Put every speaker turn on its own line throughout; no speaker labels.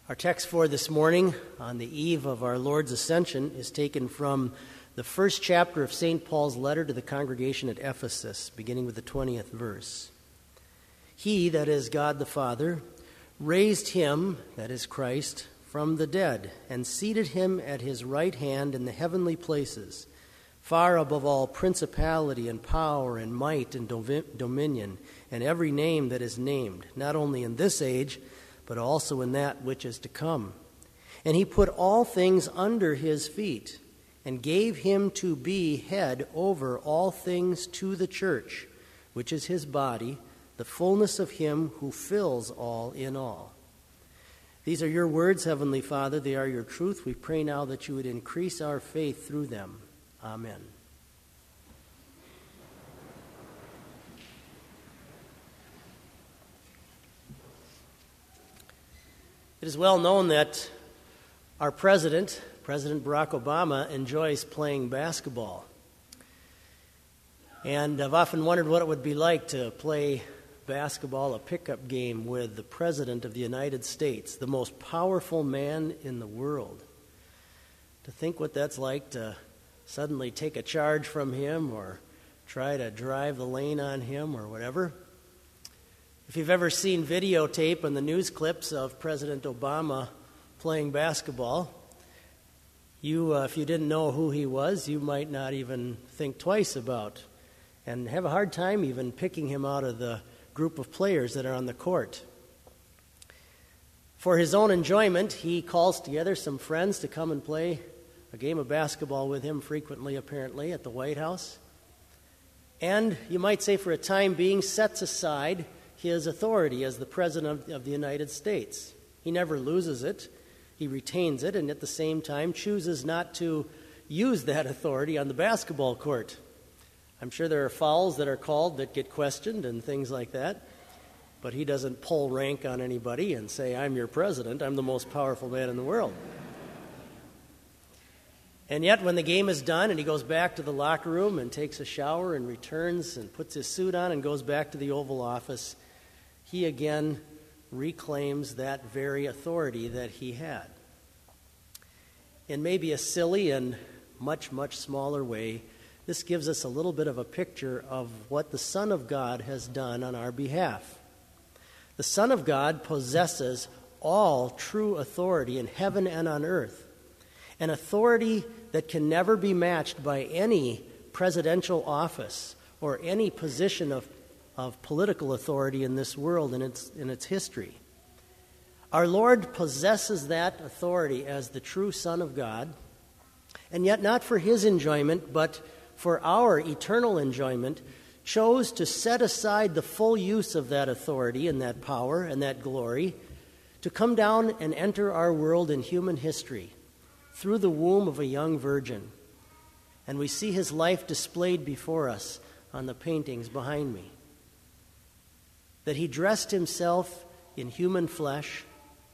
Our text for this morning, on the eve of our Lord's Ascension, is taken from the first chapter of St. Paul's letter to the congregation at Ephesus, beginning with the 20th verse. He, that is God the Father, raised him, that is Christ, from the dead, and seated him at his right hand in the heavenly places, far above all principality and power and might and dominion, and every name that is named, not only in this age, but also in that which is to come. And he put all things under his feet, and gave him to be head over all things to the church, which is his body, the fullness of him who fills all in all. These are your words, Heavenly Father. They are your truth. We pray now that you would increase our faith through them. Amen. It is well known that our President Barack Obama, enjoys playing basketball. And I've often wondered what it would be like to play basketball, a pickup game, with the President of the United States, the most powerful man in the world. To think what that's like to suddenly take a charge from him or try to drive the lane on him or whatever. If you've ever seen videotape and the news clips of President Obama playing basketball, if you didn't know who he was, you might not even think twice about and have a hard time even picking him out of the group of players that are on the court. For his own enjoyment, he calls together some friends to come and play a game of basketball with him frequently, apparently, at the White House. And you might say for a time being sets aside his authority as the President of the United States. He never loses it. He retains it, and at the same time chooses not to use that authority on the basketball court. I'm sure there are fouls that are called that get questioned and things like that, but he doesn't pull rank on anybody and say, I'm your president, I'm the most powerful man in the world. And yet when the game is done and he goes back to the locker room and takes a shower and returns and puts his suit on and goes back to the Oval Office, he again reclaims that very authority that he had. In maybe a silly and much, much smaller way, this gives us a little bit of a picture of what the Son of God has done on our behalf. The Son of God possesses all true authority in heaven and on earth, an authority that can never be matched by any presidential office or any position of political authority in this world in its history. Our Lord possesses that authority as the true Son of God, and yet not for his enjoyment, but for our eternal enjoyment, chose to set aside the full use of that authority and that power and that glory to come down and enter our world in human history through the womb of a young virgin. And we see his life displayed before us on the paintings behind me. That he dressed himself in human flesh.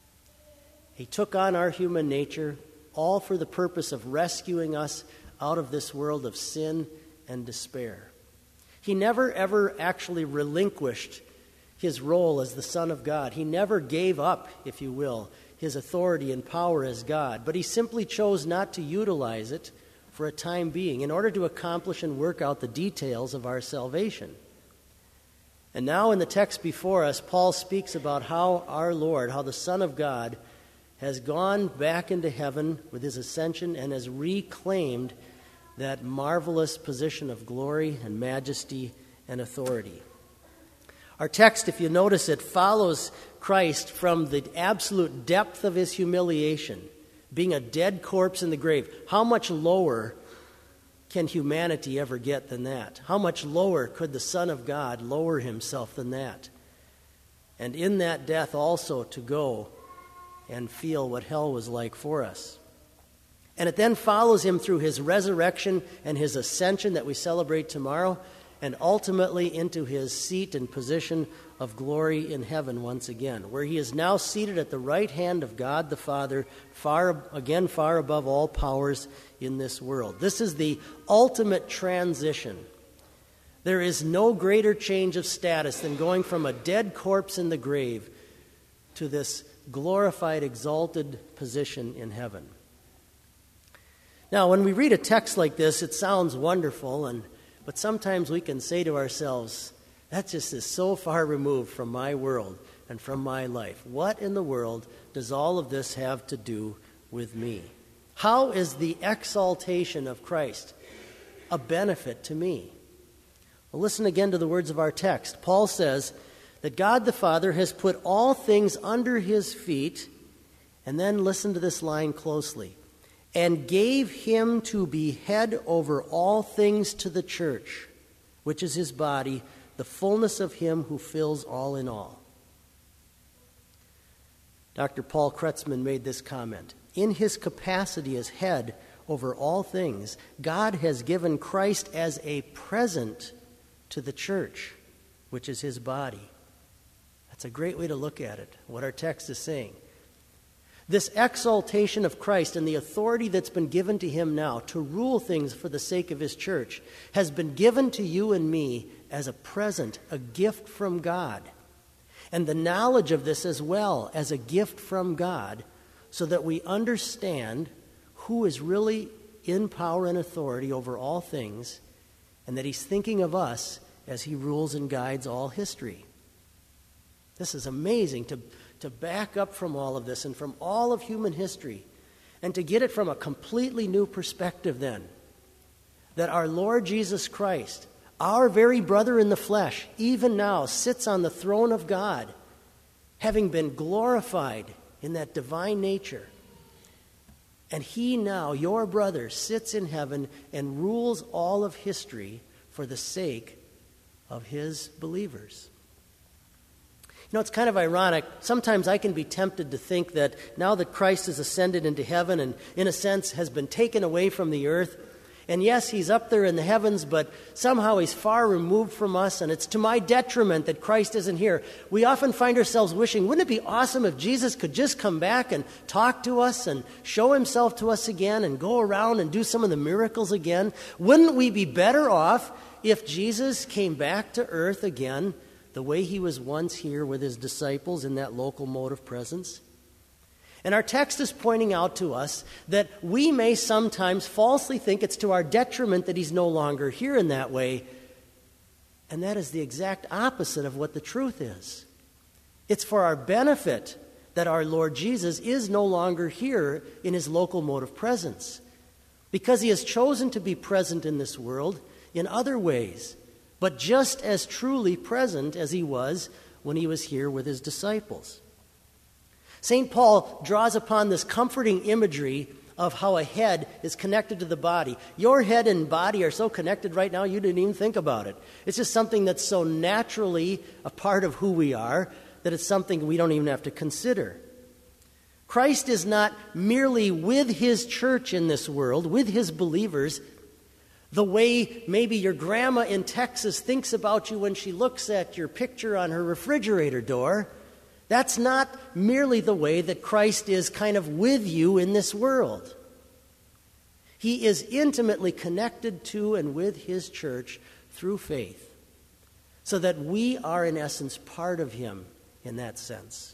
He took on our human nature, all for the purpose of rescuing us out of this world of sin and despair. He never, ever actually relinquished his role as the Son of God. He never gave up, if you will, his authority and power as God, but he simply chose not to utilize it for a time being in order to accomplish and work out the details of our salvation. And now in the text before us, Paul speaks about how our Lord, how the Son of God, has gone back into heaven with his ascension and has reclaimed that marvelous position of glory and majesty and authority. Our text, if you notice it, follows Christ from the absolute depth of his humiliation, being a dead corpse in the grave. How much lower can humanity ever get than that? How much lower could the Son of God lower himself than that? And in that death also to go and feel what hell was like for us. And it then follows him through his resurrection and his ascension that we celebrate tomorrow, and ultimately into his seat and position of glory in heaven once again, where he is now seated at the right hand of God the Father, far above all powers in this world. This is the ultimate transition. There is no greater change of status than going from a dead corpse in the grave to this glorified, exalted position in heaven. Now, when we read a text like this, it sounds wonderful, but sometimes we can say to ourselves, that just is so far removed from my world and from my life. What in the world does all of this have to do with me? How is the exaltation of Christ a benefit to me? Well, listen again to the words of our text. Paul says that God the Father has put all things under his feet, and then listen to this line closely, and gave him to be head over all things to the church, which is his body, the fullness of him who fills all in all. Dr. Paul Kretzmann made this comment. In his capacity as head over all things, God has given Christ as a present to the church, which is his body. That's a great way to look at it, what our text is saying. This exaltation of Christ and the authority that's been given to him now to rule things for the sake of his church has been given to you and me as a present, a gift from God. And the knowledge of this as well as a gift from God, so that we understand who is really in power and authority over all things, and that he's thinking of us as he rules and guides all history. This is amazing to back up from all of this and from all of human history, and to get it from a completely new perspective then, that our Lord Jesus Christ, our very brother in the flesh, even now sits on the throne of God, having been glorified in that divine nature. And he now, your brother, sits in heaven and rules all of history for the sake of his believers. You know, it's kind of ironic. Sometimes I can be tempted to think that now that Christ has ascended into heaven and, in a sense, has been taken away from the earth, and yes, he's up there in the heavens, but somehow he's far removed from us, and it's to my detriment that Christ isn't here. We often find ourselves wishing, wouldn't it be awesome if Jesus could just come back and talk to us and show himself to us again and go around and do some of the miracles again? Wouldn't we be better off if Jesus came back to earth again the way he was once here with his disciples in that local mode of presence? And our text is pointing out to us that we may sometimes falsely think it's to our detriment that he's no longer here in that way. And that is the exact opposite of what the truth is. It's for our benefit that our Lord Jesus is no longer here in his local mode of presence, because he has chosen to be present in this world in other ways, but just as truly present as he was when he was here with his disciples. St. Paul draws upon this comforting imagery of how a head is connected to the body. Your head and body are so connected right now you didn't even think about it. It's just something that's so naturally a part of who we are that it's something we don't even have to consider. Christ is not merely with his church in this world, with his believers, the way maybe your grandma in Texas thinks about you when she looks at your picture on her refrigerator door. That's not merely the way that Christ is kind of with you in this world. He is intimately connected to and with his church through faith, so that we are in essence part of him in that sense.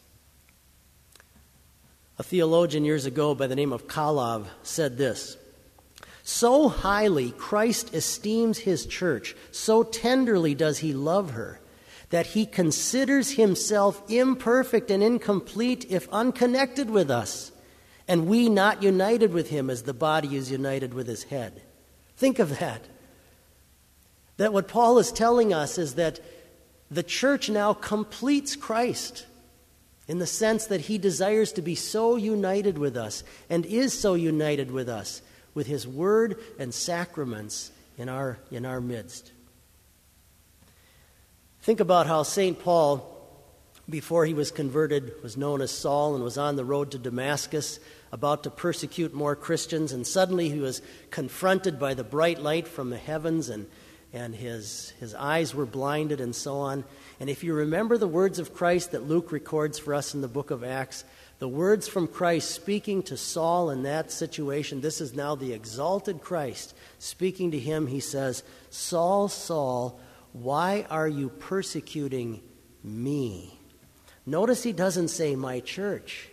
A theologian years ago by the name of Kalov said this: "So highly Christ esteems his church, so tenderly does he love her, that he considers himself imperfect and incomplete if unconnected with us, and we not united with him as the body is united with his head." Think of that. That what Paul is telling us is that the church now completes Christ in the sense that he desires to be so united with us and is so united with us with his word and sacraments in our midst. Think about how St. Paul, before he was converted, was known as Saul and was on the road to Damascus, about to persecute more Christians, and suddenly he was confronted by the bright light from the heavens, and his eyes were blinded and so on. And if you remember the words of Christ that Luke records for us in the book of Acts, the words from Christ speaking to Saul in that situation, this is now the exalted Christ speaking to him. He says, "Saul, Saul, why are you persecuting me?" Notice he doesn't say my church.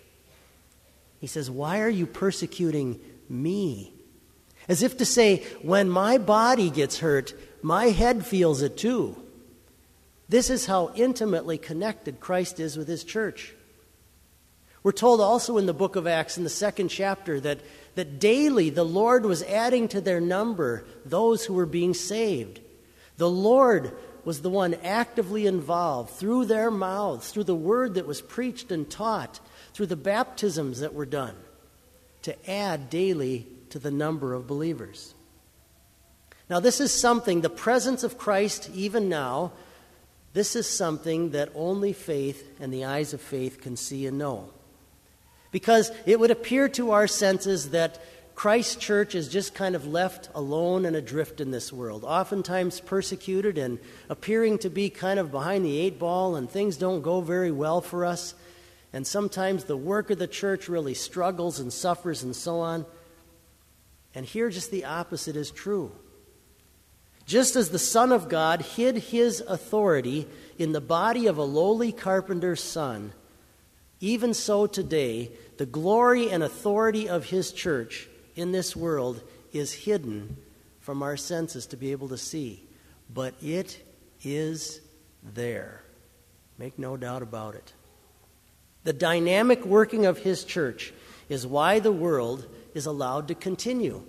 He says, why are you persecuting me? As if to say, when my body gets hurt, my head feels it too. This is how intimately connected Christ is with his church. We're told also in the book of Acts, in the 2nd chapter, that daily the Lord was adding to their number those who were being saved. The Lord was the one actively involved through their mouths, through the word that was preached and taught, through the baptisms that were done, to add daily to the number of believers. Now, this is something, the presence of Christ even now, this is something that only faith and the eyes of faith can see and know. Because it would appear to our senses that Christ's church is just kind of left alone and adrift in this world, oftentimes persecuted and appearing to be kind of behind the 8 ball, and things don't go very well for us. And sometimes the work of the church really struggles and suffers and so on. And here just the opposite is true. Just as the Son of God hid his authority in the body of a lowly carpenter's son, even so today, the glory and authority of his church in this world is hidden from our senses to be able to see. But it is there. Make no doubt about it. The dynamic working of his church is why the world is allowed to continue.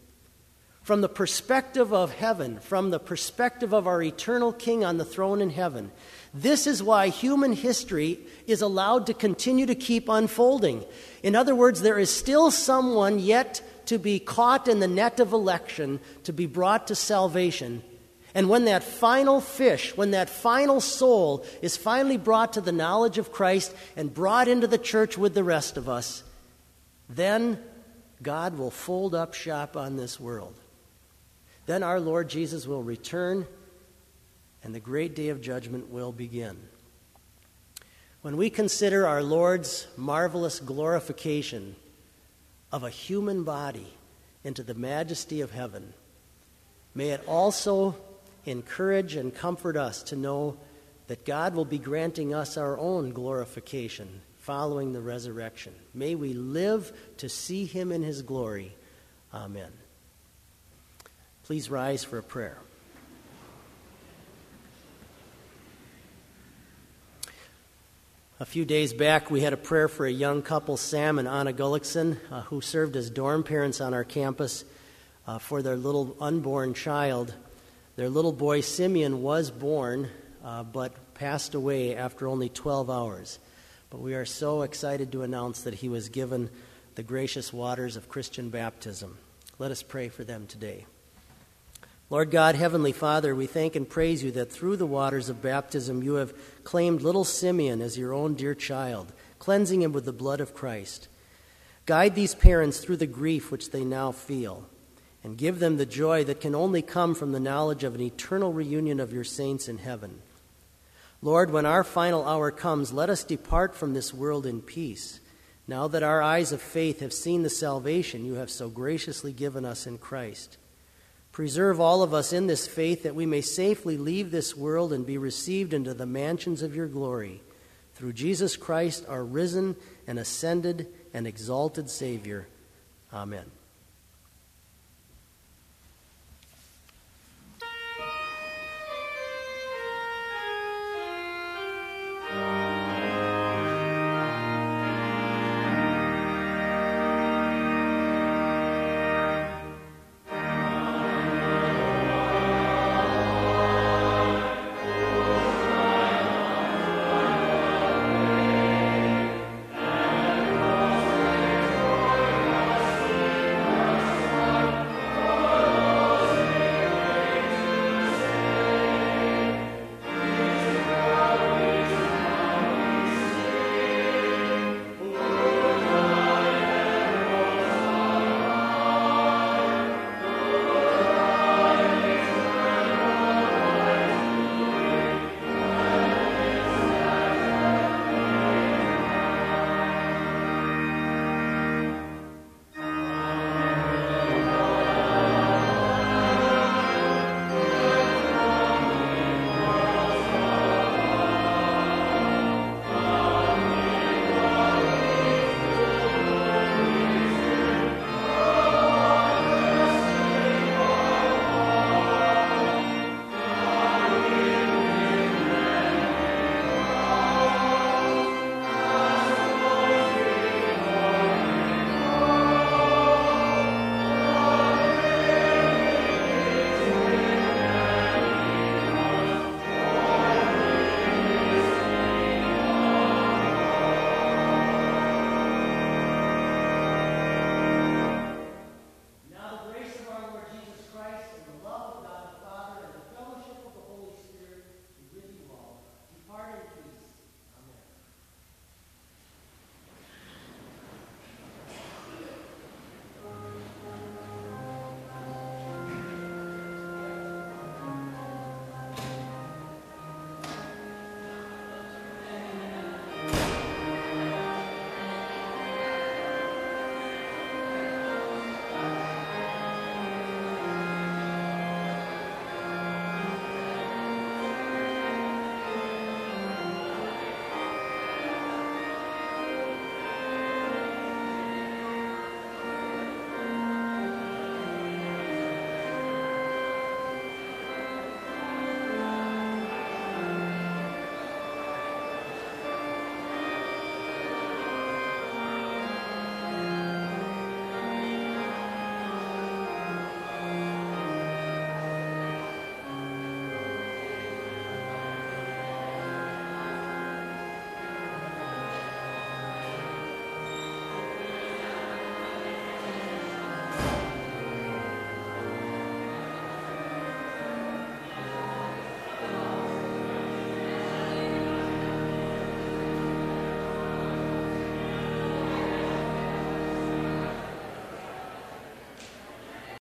From the perspective of heaven, from the perspective of our eternal King on the throne in heaven, this is why human history is allowed to continue to keep unfolding. In other words, there is still someone yet to be caught in the net of election, to be brought to salvation. And when that final fish, when that final soul is finally brought to the knowledge of Christ and brought into the church with the rest of us, then God will fold up shop on this world. Then our Lord Jesus will return, and the great day of judgment will begin. When we consider our Lord's marvelous glorification of a human body into the majesty of heaven, may it also encourage and comfort us to know that God will be granting us our own glorification following the resurrection. May we live to see him in his glory. Amen. Please rise for a prayer. A few days back, we had a prayer for a young couple, Sam and Anna Gullickson, who served as dorm parents on our campus for their little unborn child. Their little boy, Simeon, was born, but passed away after only 12 hours. But we are so excited to announce that he was given the gracious waters of Christian baptism. Let us pray for them today. Lord God, Heavenly Father, we thank and praise you that through the waters of baptism you have claimed little Simeon as your own dear child, cleansing him with the blood of Christ. Guide these parents through the grief which they now feel, and give them the joy that can only come from the knowledge of an eternal reunion of your saints in heaven. Lord, when our final hour comes, let us depart from this world in peace, now that our eyes of faith have seen the salvation you have so graciously given us in Christ. Preserve all of us in this faith that we may safely leave this world and be received into the mansions of your glory. Through Jesus Christ, our risen and ascended and exalted Savior. Amen.